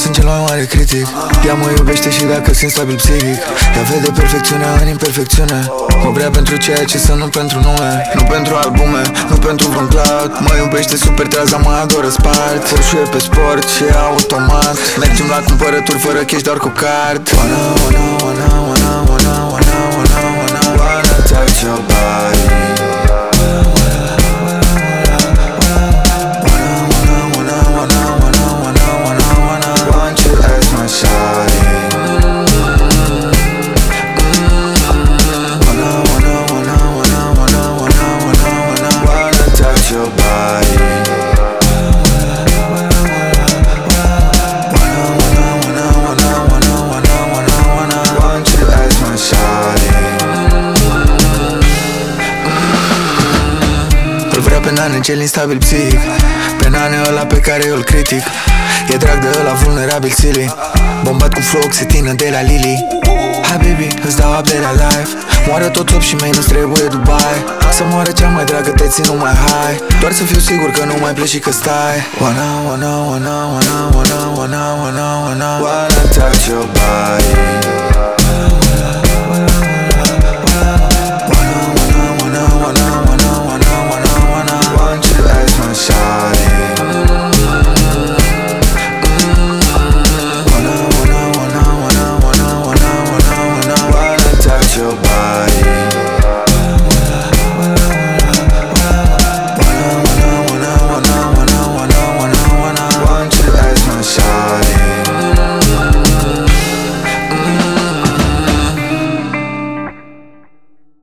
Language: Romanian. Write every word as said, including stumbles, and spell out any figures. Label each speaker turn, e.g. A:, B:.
A: sunt cel mai mare critic. Ea mă iubește și dacă simt stabil psihic. Ea vede perfecțiunea în imperfecțiune. Mă vrea pentru ceea ce sunt, nu pentru nume. Nu pentru albume, nu pentru vreun cloud. Mă iubește super trează, mă adoră spart. Forșuie pe sport și e automat. Mergem la cumpărături fără cash, doar cu card. Wanna, wanna, wanna, wanna, wanna, wanna, wanna, wanna, wanna touch your body. Pe nane, cel instabil psihic. Pe nane ăla pe care eu îl critic. E drag de ăla vulnerabil silly. Bombat cu flow, oxetină de la Lily. Hai baby, îți dau update la life. Moară tot top și mei nu-ți trebuie Dubai. Să moară cea mai dragă, te țin numai high. Doar să fiu sigur că nu mai pleci și că stai. Wanna, wanna, wanna, wanna, wanna, wanna, wanna, wanna, wanna touch your body.